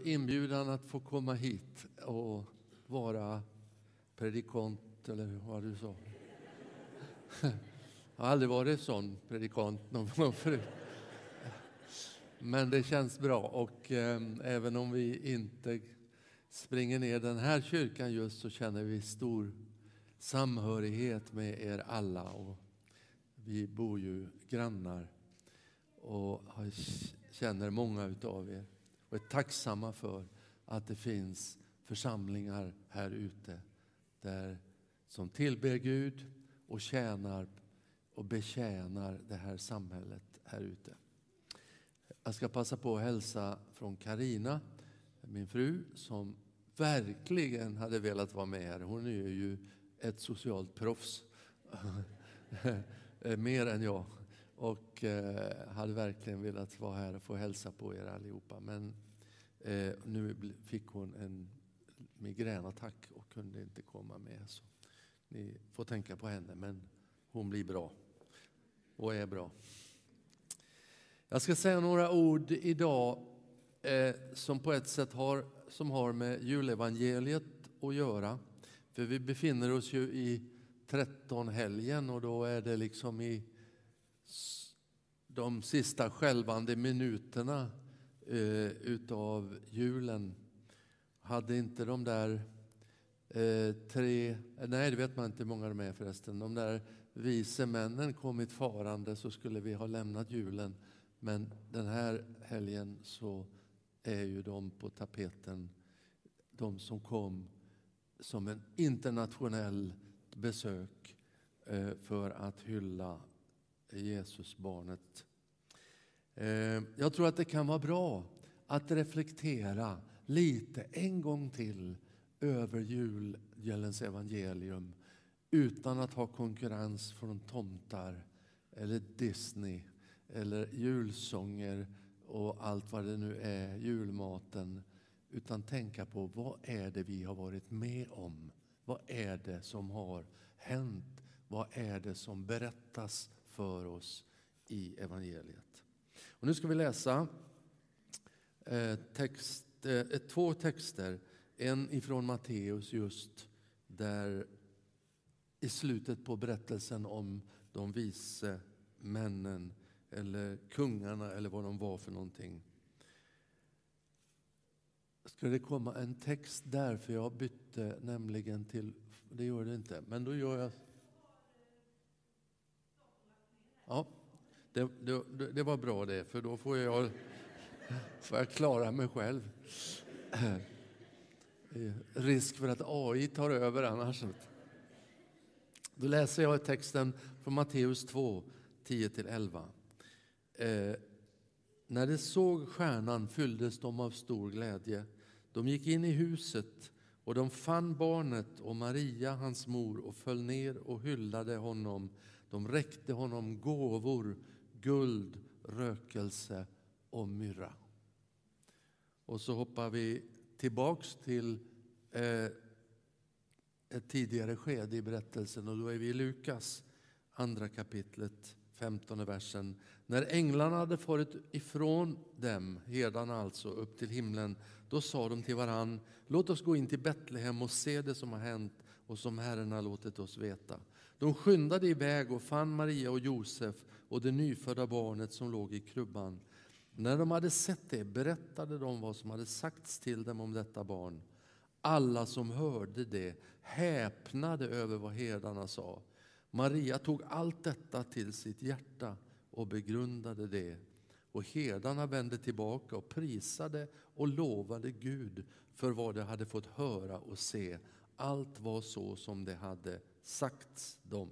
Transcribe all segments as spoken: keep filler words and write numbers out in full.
för inbjudan att få komma hit och vara predikant, eller vad du sa. Jag har aldrig varit sån predikant någon gång förut. Men det känns bra, och eh, även om vi inte springer ner den här kyrkan just, så känner vi stor samhörighet med er alla. Och vi bor ju grannar och känner många utav er. Och är tacksamma för att det finns församlingar här ute där som tillber Gud och tjänar och betjänar det här samhället här ute. Jag ska passa på att hälsa från Karina, min fru, som verkligen hade velat vara med här. Hon är ju ett socialt proffs, mer än jag. Och eh, hade verkligen velat vara här och få hälsa på er allihopa. Men eh, nu fick hon en migränattack och kunde inte komma med. Så ni får tänka på henne, men hon blir bra och är bra. Jag ska säga några ord idag eh, som på ett sätt har, som har med julevangeliet att göra. För vi befinner oss ju i trettonhelgen, och då är det liksom i de sista skälvande minuterna eh, utav julen. Hade inte de där eh, tre, nej det vet man inte hur många de är förresten, de där vise männen kommit farande, så skulle vi ha lämnat julen. Men den här helgen så är ju de på tapeten, de som kom som en internationell besök eh, för att hylla Jesusbarnet. Eh, jag tror att det kan vara bra att reflektera lite en gång till över julens evangelium utan att ha konkurrens från tomtar eller Disney eller julsånger och allt vad det nu är, julmaten, utan tänka på vad är det vi har varit med om? Vad är det som har hänt? Vad är det som berättas för oss i evangeliet? Och nu ska vi läsa eh, text, eh, två texter. En ifrån Matteus, just där i slutet på berättelsen om de vise männen eller kungarna eller vad de var för någonting. Ska det komma en text där, för jag bytte nämligen till, det gör det inte, men då gör jag. Ja, det, det, det var bra det, för då får jag, får jag klara mig själv. Risk för att A I tar över annars. Då läser jag texten från Matteus två, tio till elva. Eh, när de såg stjärnan fylldes de av stor glädje. De gick in i huset och de fann barnet och Maria, hans mor, och föll ner och hyllade honom. De räckte honom gåvor, guld, rökelse och myrra. Och så hoppar vi tillbaks till eh, ett tidigare skede i berättelsen, och då är vi i Lukas andra kapitlet, femtonde versen. När änglarna hade farit ifrån dem, herdarna alltså, upp till himlen, då sa de till varann: låt oss gå in till Betlehem och se det som har hänt och som Herren har låtit oss veta. De skyndade iväg och fann Maria och Josef och det nyfödda barnet som låg i krubban. När de hade sett det berättade de vad som hade sagts till dem om detta barn. Alla som hörde det häpnade över vad herdarna sa. Maria tog allt detta till sitt hjärta och begrundade det. Och herdarna vände tillbaka och prisade och lovade Gud för vad de hade fått höra och se. Allt var så som det hade sagts dem.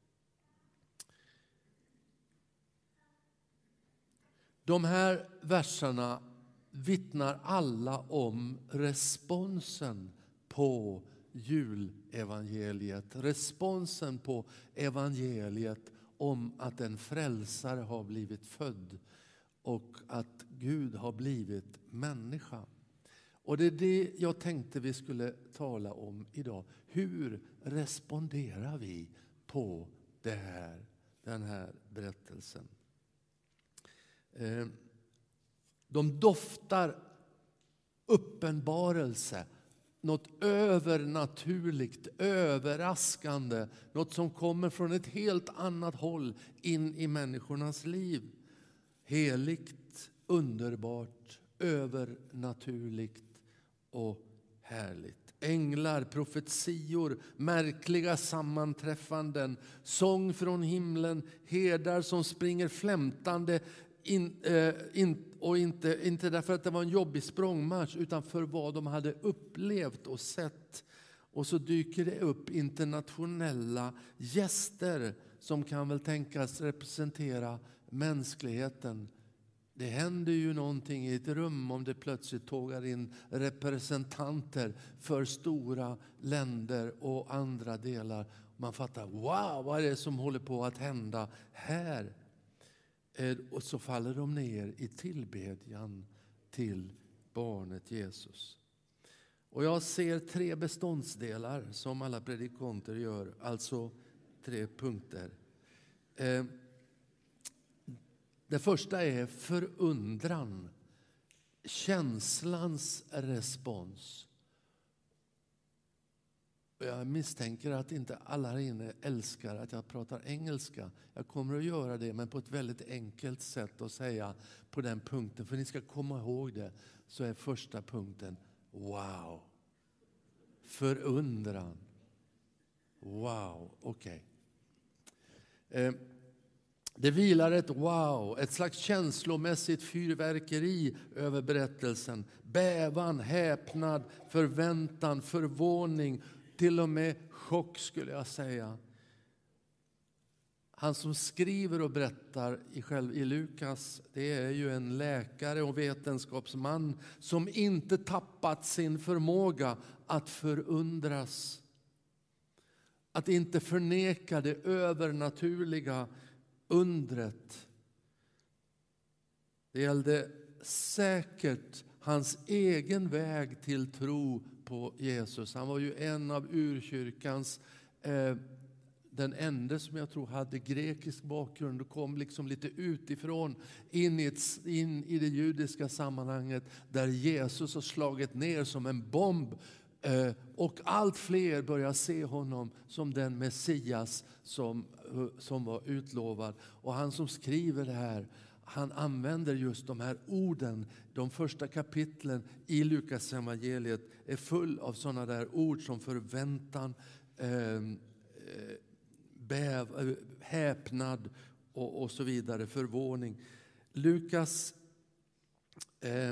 De här verserna vittnar alla om responsen på julevangeliet. Responsen på evangeliet om att en frälsare har blivit född och att Gud har blivit människa. Och det är det jag tänkte vi skulle tala om idag. Hur responderar vi på det här, den här uppenbarelse. Något övernaturligt, överraskande. Något som kommer från ett helt annat håll in i människornas liv. Heligt, underbart, övernaturligt och härligt. Änglar, profetior, märkliga sammanträffanden, sång från himlen, herdar som springer flämtande in, eh, in, och inte, inte därför att det var en jobbig språngmarsch utan för vad de hade upplevt och sett. Och så dyker det upp internationella gäster som kan väl tänkas representera mänskligheten. Det händer ju någonting i ett rum om det plötsligt tågar in representanter för stora länder och andra delar. Man fattar, wow, vad är det som håller på att hända här? Och så faller de ner i tillbedjan till barnet Jesus. Och jag ser tre beståndsdelar som alla predikanter gör, alltså tre punkter. Det första är förundran, känslans respons. Jag misstänker att inte alla här inne älskar att jag pratar engelska. Jag kommer att göra det, men på ett väldigt enkelt sätt att säga på den punkten. För ni ska komma ihåg det, så är första punkten wow. Förundran. Wow, okej. Okay. Eh, Det vilar ett wow, ett slags känslomässigt fyrverkeri över berättelsen. Bävan, häpnad, förväntan, förvåning, till och med chock skulle jag säga. Han som skriver och berättar i, själv, i Lukas, det är ju en läkare och vetenskapsman som inte tappat sin förmåga att förundras. Att inte förneka det övernaturliga undret. Det gällde säkert hans egen väg till tro på Jesus. Han var ju en av urkyrkans, eh, den enda som jag tror hade grekisk bakgrund och kom liksom lite utifrån in i, ett, in i det judiska sammanhanget där Jesus har slagit ner som en bomb. Eh, och allt fler börjar se honom som den Messias som, som var utlovad. Och han som skriver det här, han använder just de här orden. De första kapitlen i Lukas evangeliet är full av sådana där ord som förväntan, eh, bäv, häpnad och, och så vidare, förvåning. Lukas eh,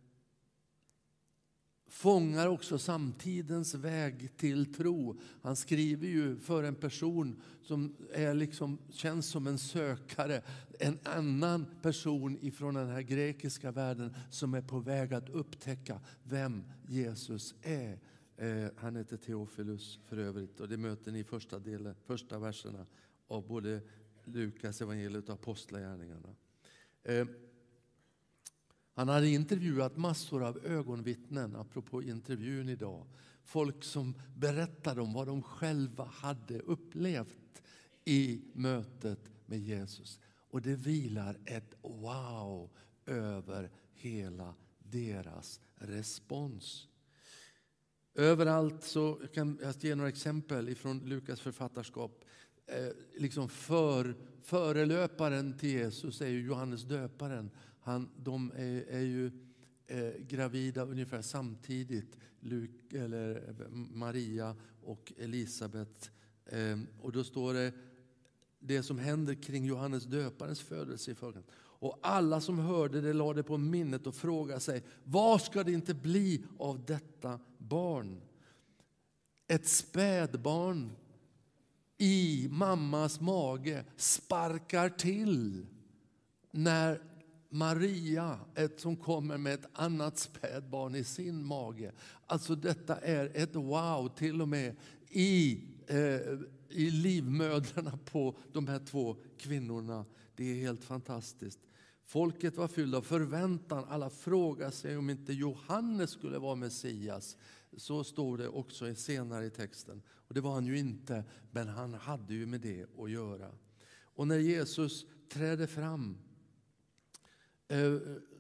fångar också samtidens väg till tro. Han skriver ju för en person som är liksom, känns som en sökare. En annan person ifrån den här grekiska världen som är på väg att upptäcka vem Jesus är. Eh, han heter Theophilus för övrigt. Och det möter ni i första, delen, första verserna av både Lukas evangeliet och apostlagärningarna. Eh, Han hade intervjuat massor av ögonvittnen, apropå intervjun idag. Folk som berättade om vad de själva hade upplevt i mötet med Jesus. Och det vilar ett wow över hela deras respons. Överallt så kan jag ge några exempel från Lukas författarskap. Eh, liksom för, förelöparen till Jesus är ju Johannes döparen. Han, de är, är ju eh, gravida ungefär samtidigt, Luk, eller Maria och Elisabet. Eh, och då står det det som händer kring Johannes döparens födelse i förgrunden. Och alla som hörde det lade på minnet och frågade sig, vad ska det inte bli av detta barn? Ett spädbarn i mammas mage sparkar till när Maria, ett som kommer med ett annat spädbarn i sin mage. Alltså detta är ett wow till och med i, eh, i livmödrarna på de här två kvinnorna. Det är helt fantastiskt. Folket var fyllt av förväntan. Alla frågar sig om inte Johannes skulle vara Messias. Så står det också senare i texten. Och det var han ju inte, men han hade ju med det att göra. Och när Jesus trädde fram,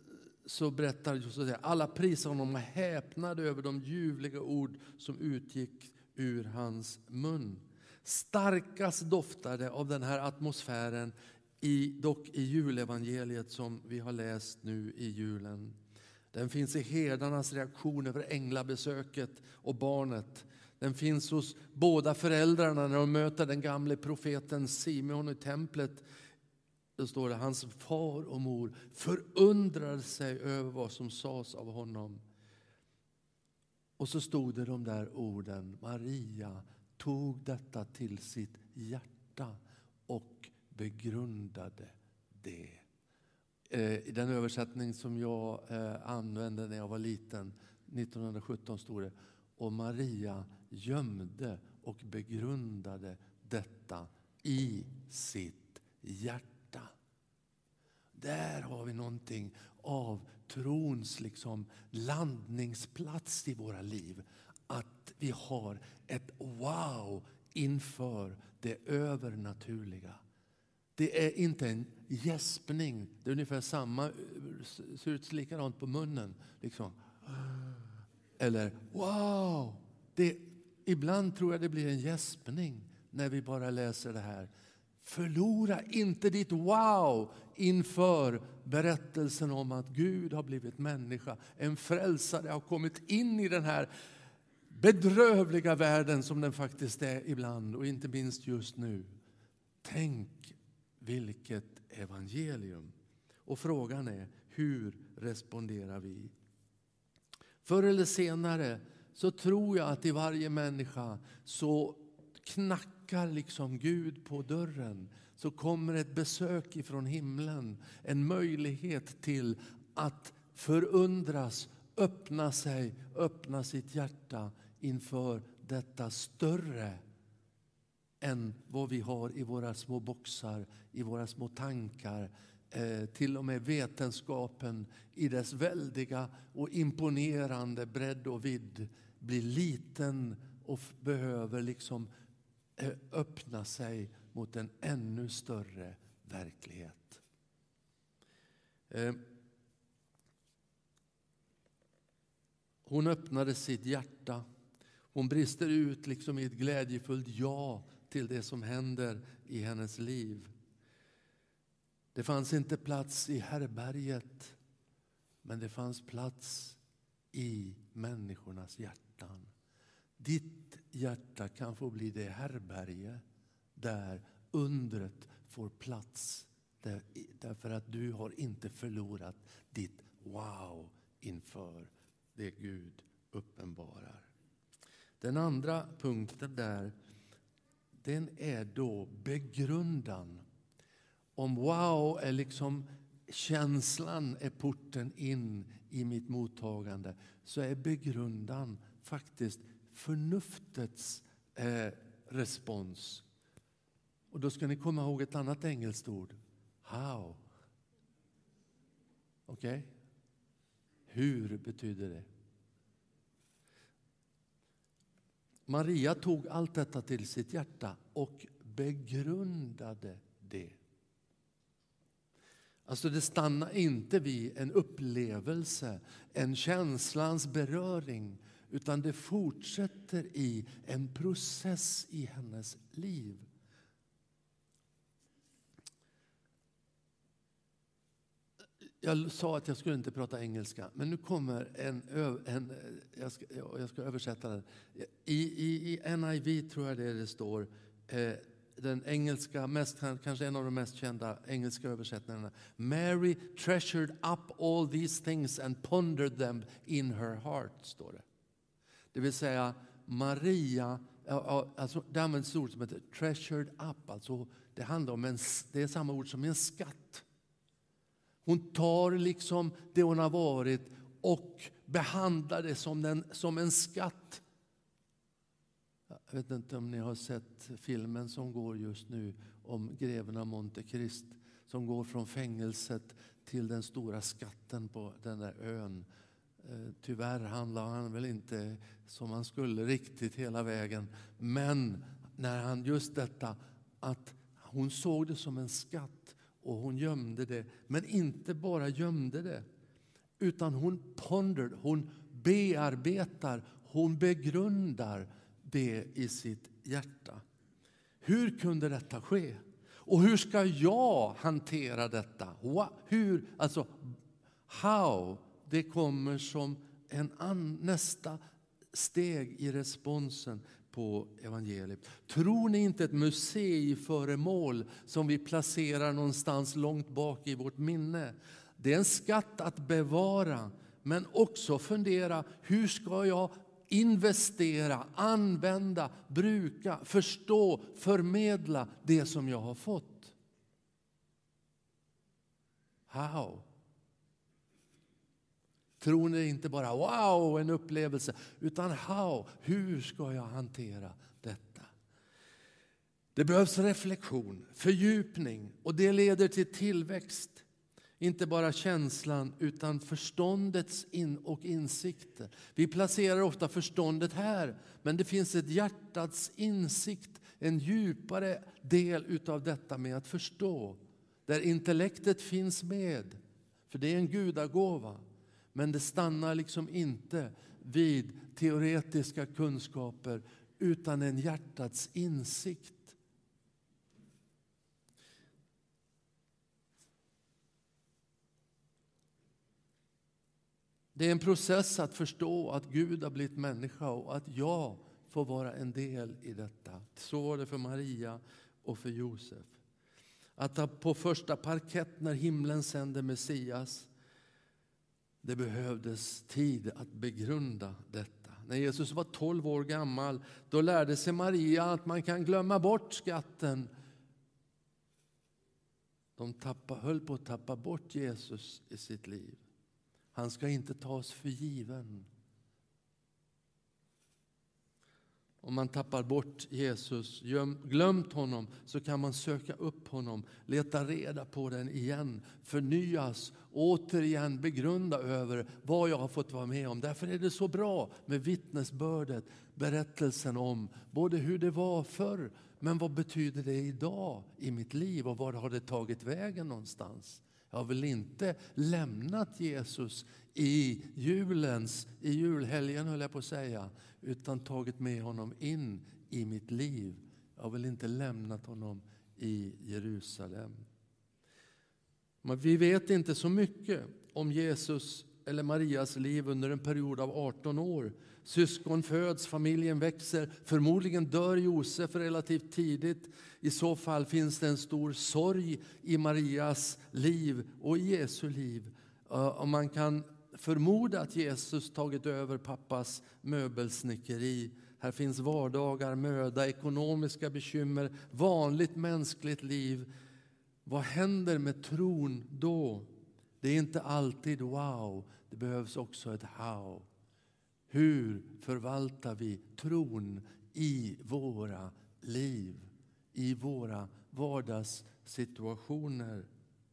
så berättar Jesus att alla prisar honom och häpnade över de ljuvliga ord som utgick ur hans mun. Starkast doftade av den här atmosfären i, dock i julevangeliet som vi har läst nu i julen. Den finns i herdarnas reaktion över änglabesöket och barnet. Den finns hos båda föräldrarna när de möter den gamle profeten Simeon i templet. Då står det, hans far och mor förundrade sig över vad som sades av honom. Och så stod det de där orden, Maria tog detta till sitt hjärta och begrundade det. I den översättning som jag använde när jag var liten, nittonhundrasjutton stod det, och Maria gömde och begrundade detta i sitt hjärta. Där har vi någonting av trons liksom landningsplats i våra liv. Att vi har ett wow inför det övernaturliga. Det är inte en gäspning. Det är ungefär samma, ser ut likadant på munnen. Liksom. Eller wow. Det, ibland tror jag det blir en gäspning när vi bara läser det här. Förlora inte ditt wow inför berättelsen om att Gud har blivit människa. En frälsare har kommit in i den här bedrövliga världen som den faktiskt är ibland och inte minst just nu. Tänk vilket evangelium. Och frågan är, hur responderar vi? Förr eller senare så tror jag att i varje människa så knackar liksom Gud på dörren. Så kommer ett besök ifrån himlen. En möjlighet till att förundras, öppna sig, öppna sitt hjärta inför detta större än vad vi har i våra små boxar, i våra små tankar. Eh, till och med vetenskapen i dess väldiga och imponerande bredd och vidd blir liten och f- behöver liksom eh, öppna sig mot en ännu större verklighet. Eh, hon öppnade sitt hjärta. Hon brister ut liksom i ett glädjefullt ja till det som händer i hennes liv. Det fanns inte plats i härberget, men det fanns plats i människornas hjärtan. Ditt hjärta kan få bli det härberge där undret får plats. Där, därför att du har inte förlorat ditt wow inför det Gud uppenbarar. Den andra punkten där, den är då begrundan. Om wow är liksom känslan är porten in i mitt mottagande, så är begrundan faktiskt förnuftets eh, respons. Och då ska ni komma ihåg ett annat engelskt ord. How. Okej? Okay? Hur betyder det? Maria tog allt detta till sitt hjärta och begrundade det. Alltså det stannar inte vid en upplevelse, en känslans beröring, utan det fortsätter i en process i hennes liv. Jag sa att jag skulle inte prata engelska, men nu kommer en, en jag, ska, jag ska översätta den. I, i, i N I V tror jag det, det står, eh, den engelska, mest, kanske en av de mest kända engelska översättningarna. Mary treasured up all these things and pondered them in her heart, står det. Det vill säga Maria, alltså det används ord som heter treasured up, alltså det handlar om en, det är samma ord som en skatt. Hon tar liksom det hon har varit och behandlar det som, den, som en skatt. Jag vet inte om ni har sett filmen som går just nu om greven av Monte Cristo, som går från fängelset till den stora skatten på den där ön. Tyvärr handlar han väl inte som han skulle riktigt hela vägen. Men när han just detta att hon såg det som en skatt och hon gömde det. Men inte bara gömde det, utan hon pondered, hon bearbetar, hon begrundar det i sitt hjärta. Hur kunde detta ske? Och hur ska jag hantera detta? Hur, alltså, how, det kommer som en an, nästa steg i responsen på evangeliet. Tror ni inte ett museiföremål som vi placerar någonstans långt bak i vårt minne? Det är en skatt att bevara, men också fundera, hur ska jag investera, använda, bruka, förstå, förmedla det som jag har fått? How? Tror ni inte bara wow, en upplevelse, utan how? Hur ska jag hantera detta? Det behövs reflektion, fördjupning, och det leder till tillväxt. Inte bara känslan utan förståndets in och insikter. Vi placerar ofta förståndet här, men det finns ett hjärtats insikt, en djupare del utav detta med att förstå. Där intellektet finns med, för det är en gudagåva. Men det stannar liksom inte vid teoretiska kunskaper utan en hjärtats insikt. Det är en process att förstå att Gud har blivit människa och att jag får vara en del i detta. Så var det för Maria och för Josef. Att på första parkett när himlen sände Messias, det behövdes tid att begrunda detta. När Jesus var tolv år gammal, då lärde sig Maria att man kan glömma bort skatten. De tappa, höll på att tappa bort Jesus i sitt liv. Han ska inte tas för given. Om man tappar bort Jesus, glömt honom, så kan man söka upp honom, leta reda på den igen, förnyas, återigen begrunda över vad jag har fått vara med om. Därför är det så bra med vittnesbördet, berättelsen om både hur det var förr, men vad betyder det idag i mitt liv och var har det tagit vägen någonstans? Jag har väl inte lämnat Jesus i julens, i julhelgen höll jag på att säga, utan tagit med honom in i mitt liv. Jag har väl inte lämnat honom i Jerusalem. Men vi vet inte så mycket om Jesus eller Marias liv under en period av arton år. Syskon föds, familjen växer. Förmodligen dör Josef relativt tidigt. I så fall finns det en stor sorg i Marias liv och i Jesu liv. Och man kan förmoda att Jesus tagit över pappas möbelsnickeri. Här finns vardagar, möda, ekonomiska bekymmer, vanligt mänskligt liv. Vad händer med tron då? Det är inte alltid wow, det behövs också ett how. Hur förvaltar vi tron i våra liv, i våra vardagssituationer?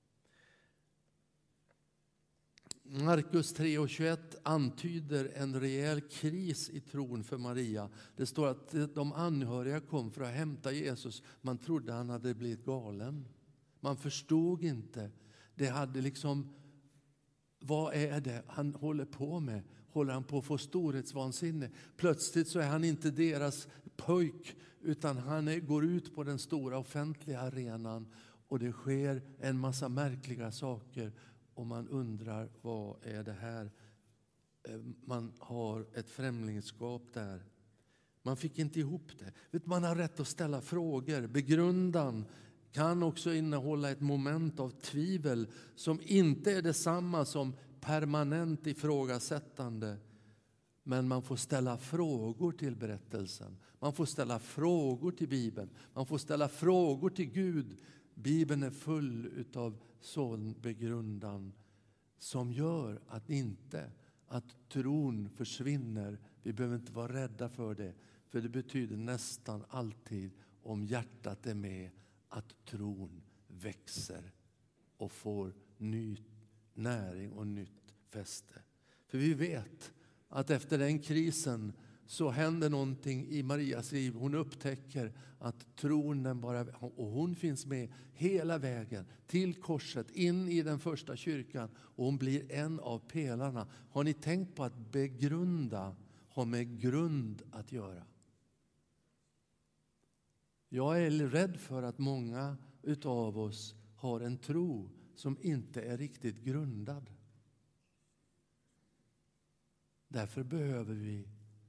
Markus tre och tjugoett antyder en rejäl kris i tron för Maria. Det står att de anhöriga kom för att hämta Jesus. Man trodde han hade blivit galen. Man förstod inte. Det hade liksom, vad är det han håller på med? Håller han på att få storhetsvansinne? Plötsligt så är han inte deras pojk, utan han är, går ut på den stora offentliga arenan och det sker en massa märkliga saker och man undrar, vad är det här? Man har ett främlingskap där. Man fick inte ihop det. Man har rätt att ställa frågor. Begrundan kan också innehålla ett moment av tvivel som inte är detsamma som permanent ifrågasättande. Men man får ställa frågor till berättelsen. Man får ställa frågor till Bibeln. Man får ställa frågor till Gud. Bibeln är full av sån begrundan som gör att inte att tron försvinner. Vi behöver inte vara rädda för det. För det betyder nästan alltid, om hjärtat är med, att tron växer och får ny näring och nytt fäste. För vi vet att efter den krisen så händer någonting i Marias liv. Hon upptäcker att tron den bara, och hon finns med hela vägen till korset, in i den första kyrkan, och hon blir en av pelarna. Har ni tänkt på att begrunda har med grund att göra? Jag är rädd för att många utav oss har en tro som inte är riktigt grundad. Därför behöver vi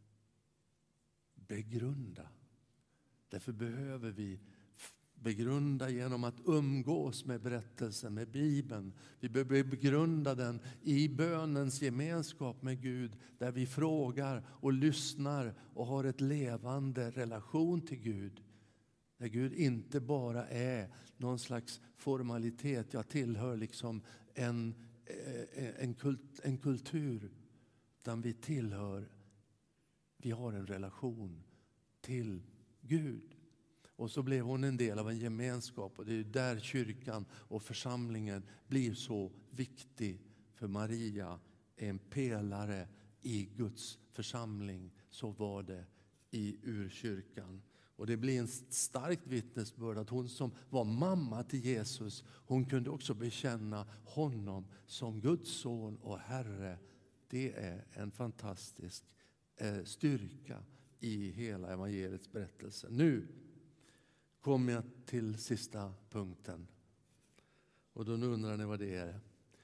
begrunda. Därför behöver vi begrunda genom att umgås med berättelsen, med Bibeln. Vi behöver begrunda den i bönens gemenskap med Gud, där vi frågar och lyssnar och har ett levande relation till Gud. Där Gud inte bara är någon slags formalitet, jag tillhör liksom en, en, kult, en kultur, utan vi tillhör, vi har en relation till Gud. Och så blev hon en del av en gemenskap, och det är där kyrkan och församlingen blir så viktig. För Maria är en pelare i Guds församling, så var det i urkyrkan. Och det blir en starkt vittnesbörd att hon som var mamma till Jesus, hon kunde också bekänna honom som Guds son och Herre. Det är en fantastisk eh, styrka i hela evangeliets berättelse. Nu kommer jag till sista punkten. Och då undrar ni vad det är.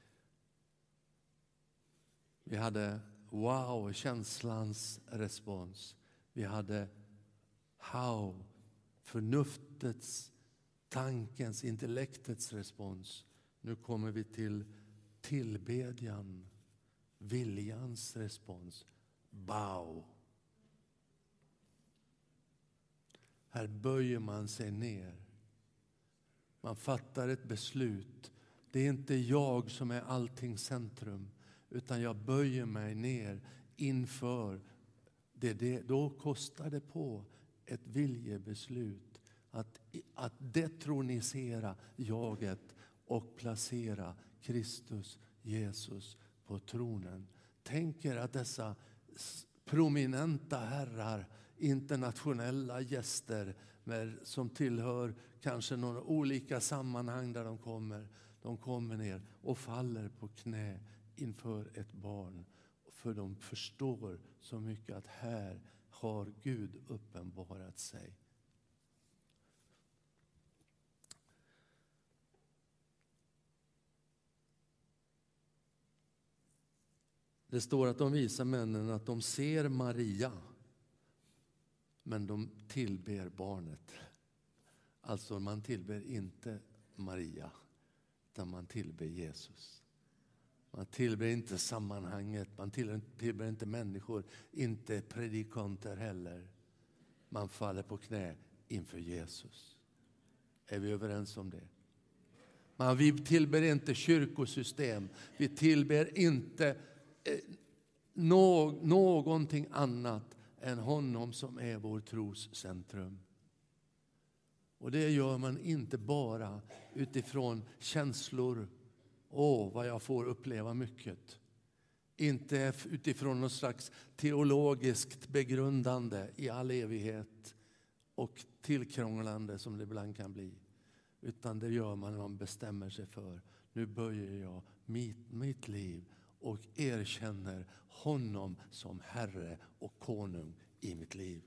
Vi hade wow, känslans respons. Vi hade how, förnuftets, tankens, intellektets respons. Nu kommer vi till tillbedjan, viljans respons. Bow. Här böjer man sig ner. Man fattar ett beslut. Det är inte jag som är allting centrum, utan jag böjer mig ner inför det. det då kostar det på ett viljebeslut att, att detronisera jaget och placera Kristus Jesus på tronen. Tänk er att dessa prominenta herrar, internationella gäster med, som tillhör kanske några olika sammanhang där de kommer. De kommer ner och faller på knä inför ett barn. För de förstår så mycket att här har Gud uppenbarat sig. Det står att de visar männen att de ser Maria, men de tillber barnet. Alltså man tillber inte Maria, utan man tillber Jesus. Man tillber inte sammanhanget, man tillber inte människor, inte predikanter heller. Man faller på knä inför Jesus. Är vi överens om det? Man, vi tillber inte kyrkosystem, vi tillber inte eh, no, någonting annat än honom som är vår tros centrum. Och det gör man inte bara utifrån känslor. Åh, vad jag får uppleva mycket. Inte utifrån något slags teologiskt begrundande i all evighet och tillkrånglande som det ibland kan bli. Utan det gör man när man bestämmer sig för, nu böjer jag mitt, mitt liv och erkänner honom som Herre och konung i mitt liv.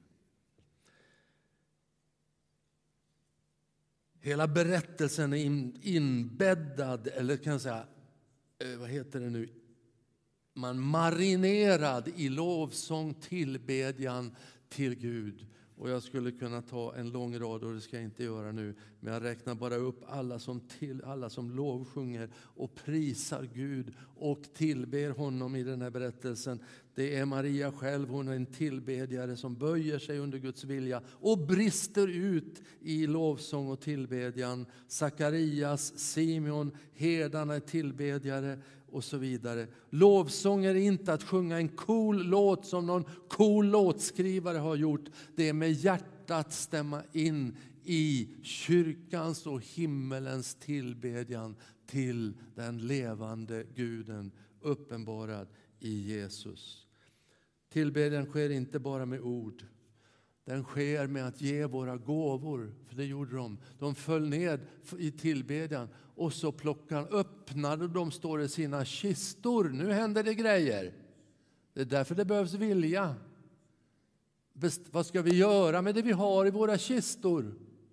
Hela berättelsen är inbäddad, eller kan jag säga, vad heter det nu? Man marinerad i lovsång, tillbedjan till Gud. Och jag skulle kunna ta en lång rad, och det ska jag inte göra nu. Men jag räknar bara upp alla som, till, alla som lovsjunger och prisar Gud och tillber honom i den här berättelsen. Det är Maria själv, hon är en tillbedjare som böjer sig under Guds vilja och brister ut i lovsång och tillbedjan. Sakarias, Simeon, herdarna är tillbedjare och så vidare. Lovsång är inte att sjunga en cool låt som någon cool låtskrivare har gjort. Det är med hjärtat stämma in i kyrkans och himmelens tillbedjan till den levande Guden uppenbarad i Jesus. Tillbedjan sker inte bara med ord. Den sker med att ge våra gåvor. För det gjorde de. De föll ned i tillbedjan. Och så plockade, öppnade de, står i sina kistor. Nu händer det grejer. Det är därför det behövs vilja. Best, vad ska vi göra med det vi har i våra kistor?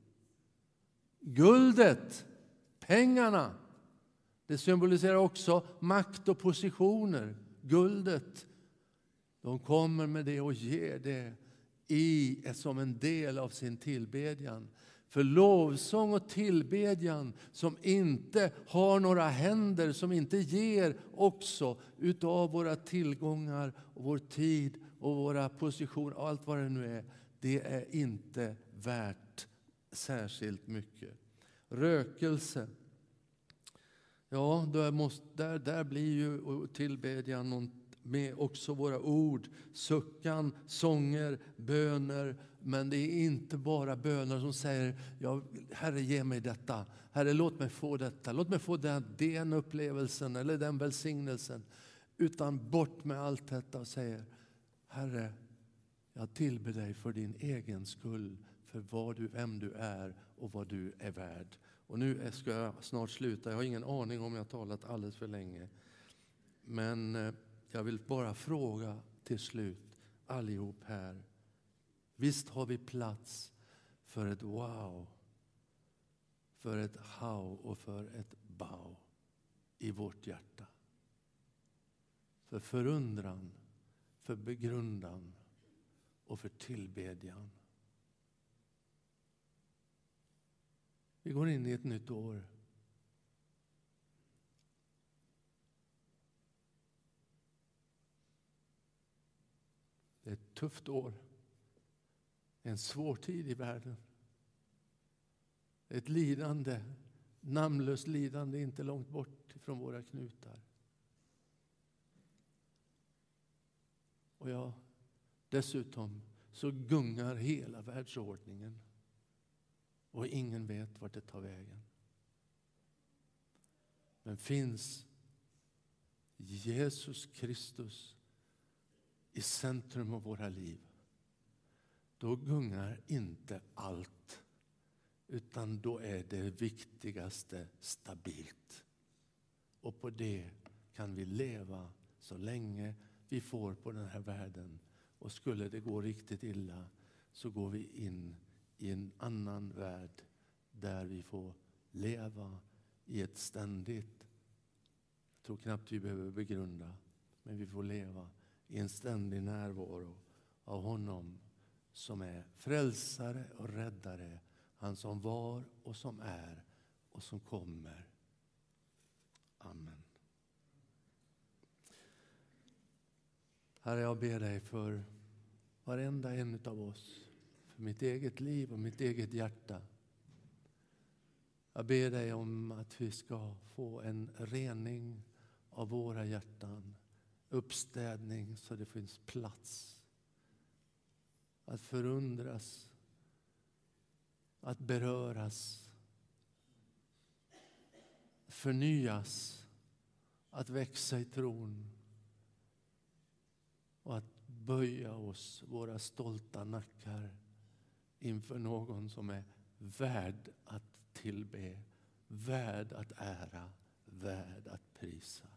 Guldet, pengarna. Det symboliserar också makt och positioner. Guldet. De kommer med det och ger det i som en del av sin tillbedjan. För lovsång och tillbedjan som inte har några händer, som inte ger också utav våra tillgångar och vår tid och våra positioner och allt vad det nu är, det är inte värt särskilt mycket. Rökelse. Ja, där, måste, där, där blir ju tillbedjan någon, med också våra ord, suckan, sånger, böner. Men det är inte bara böner som säger, ja, Herre ge mig detta. Herre låt mig få detta. Låt mig få den, den upplevelsen eller den välsignelsen. Utan bort med allt detta och säger, Herre, jag tillber dig för din egen skull. För vad du, vem du är och vad du är värd. Och nu ska jag snart sluta. Jag har ingen aning om jag har talat alldeles för länge. Men jag vill bara fråga till slut allihop här. Visst har vi plats för ett wow, för ett how och för ett bow i vårt hjärta. För förundran, för begrundan och för tillbedjan. Vi går in i ett nytt år. Det är ett tufft år. En svår tid i världen. Ett lidande, namnlöst lidande inte långt bort från våra knutar. Och ja, dessutom så gungar hela världsordningen. Och ingen vet vart det tar vägen. Men finns Jesus Kristus i centrum av våra liv, då gungar inte allt, utan då är det viktigaste stabilt. Och på det kan vi leva så länge vi får på den här världen. Och skulle det gå riktigt illa så går vi in i en annan värld där vi får leva i ett ständigt, jag tror knappt vi behöver begrunda, men vi får leva i en ständig närvaro av honom som är frälsare och räddare, han som var och som är och som kommer. Amen. Herre, jag ber dig för varenda en av oss, för mitt eget liv och mitt eget hjärta. Jag ber dig om att vi ska få en rening av våra hjärtan, uppstädning så det finns plats att förundras, att beröras, förnyas, att växa i tron och att böja oss, våra stolta nackar, inför någon som är värd att tillbe, värd att ära, värd att prisa.